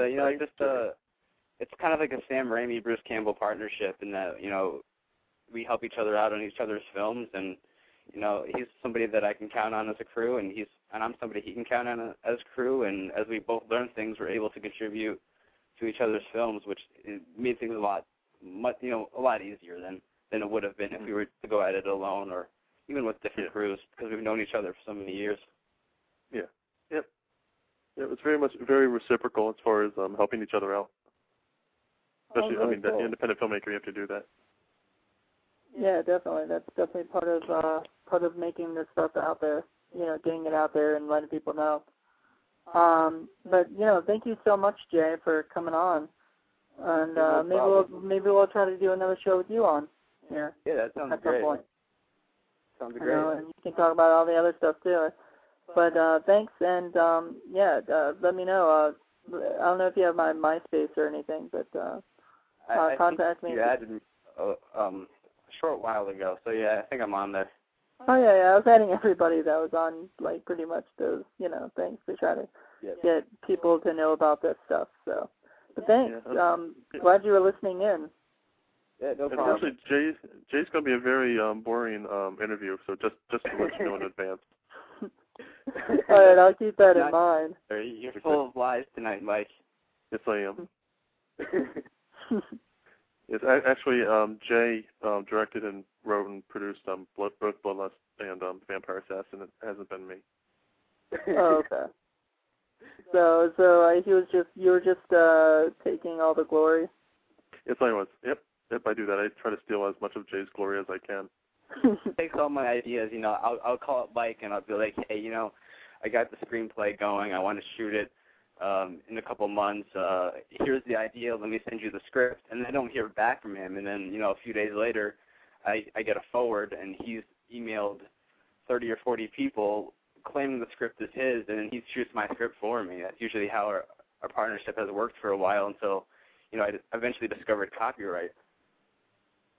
S5: it's kind of like a Sam Raimi, Bruce Campbell partnership in that we help each other out on each other's films, and he's somebody that I can count on as a crew, and I'm somebody he can count on as crew, and as we both learn things, we're able to contribute to each other's films, which made things a lot easier than it would have been if we were to go at it alone or even with different crews, because we've known each other for so many years.
S3: Yeah. Yep. Yeah, it was very reciprocal as far as helping each other out. Especially,
S2: really
S3: the
S2: cool.
S3: independent filmmaker, you have to do that.
S2: Yeah, definitely. That's definitely part of making this stuff out there. Getting it out there and letting people know. But thank you so much, Jay, for coming on. And maybe we'll try to do another show with you on here.
S5: Yeah, that sounds
S2: at
S5: great.
S2: some point.
S5: Sounds great.
S2: And you can talk about all the other stuff too. But thanks, and let me know. I don't know if you have my MySpace or anything, but contact me.
S5: You added a short while ago, so yeah, I think I'm on there.
S2: Oh yeah, I was adding everybody that was on like pretty much those things to try to get people to know about this stuff. So, but thanks. Glad you were listening in.
S5: Yeah, no problem.
S3: Actually, Jay's going to be a very boring interview, so just to let you know in advance.
S2: All right, I'll keep that in mind.
S5: You're full of lies tonight, Mike.
S3: Yes, I am. Yes, actually, Jay directed and wrote and produced both Bloodlust and Vampire Assassin. It hasn't been me.
S2: Oh, okay. So you were just taking all the glory.
S3: Yes, I was. Yep, I do that. I try to steal as much of Jay's glory as I can.
S5: Takes all my ideas. I'll call up Mike and I'll be like, hey, I got the screenplay going. I want to shoot it in a couple months. Here's the idea. Let me send you the script. And I don't hear back from him. And then, a few days later, I get a forward, and he's emailed 30 or 40 people claiming the script is his, and then he shoots my script for me. That's usually how our partnership has worked for a while until, I eventually discovered copyright.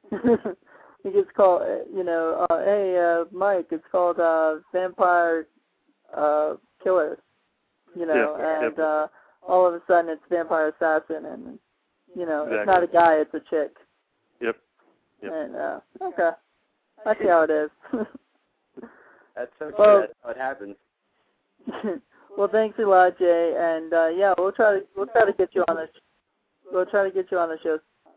S2: It's called, hey, Mike, it's called Vampire Killer, and all of a sudden it's Vampire Assassin, and, it's not a guy, it's a chick.
S3: Yep.
S2: And, okay. I see how it is.
S5: That's okay.
S2: Well,
S5: That's how it happens.
S2: Well, thanks a lot, Jay, and we'll try to get you on the show.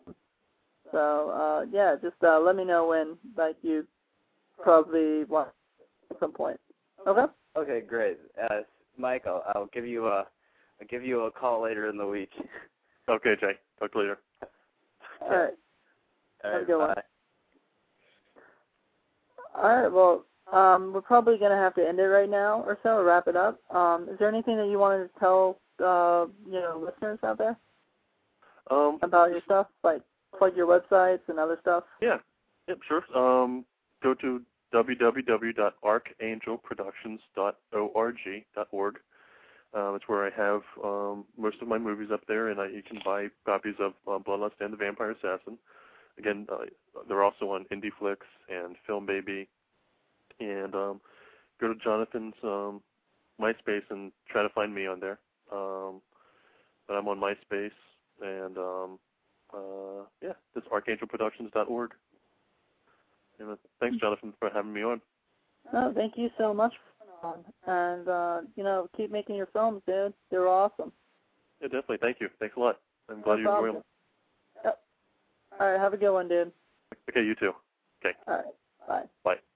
S2: So just let me know when, you probably want at some point. Okay.
S5: Okay, great. Mike, I'll give you a call later in the week.
S3: Okay, Jay. Talk to you later.
S2: All right.
S5: Have
S2: a good one.
S5: Bye.
S2: All right. Well, we're probably going to have to end it right now or so, or wrap it up. Is there anything that you wanted to tell, listeners out there about your stuff, like plug your websites and other stuff?
S3: Yeah. Yep, sure. Go to www.archangelproductions.org. It's where I have most of my movies up there, and you can buy copies of Bloodlust and The Vampire Assassin. Again, they're also on IndieFlix and Film Baby. And go to Jonathan's MySpace and try to find me on there. But I'm on MySpace, and it's archangelproductions.org. And thanks, Jonathan, for having me on.
S2: Oh, thank you so much. And, keep making your films, dude. They're awesome.
S3: Yeah, definitely. Thank you. Thanks a lot. I'm glad you enjoyed them.
S2: Yep. All right, have a good one, dude.
S3: Okay, you too. Okay.
S2: All right, bye.
S3: Bye.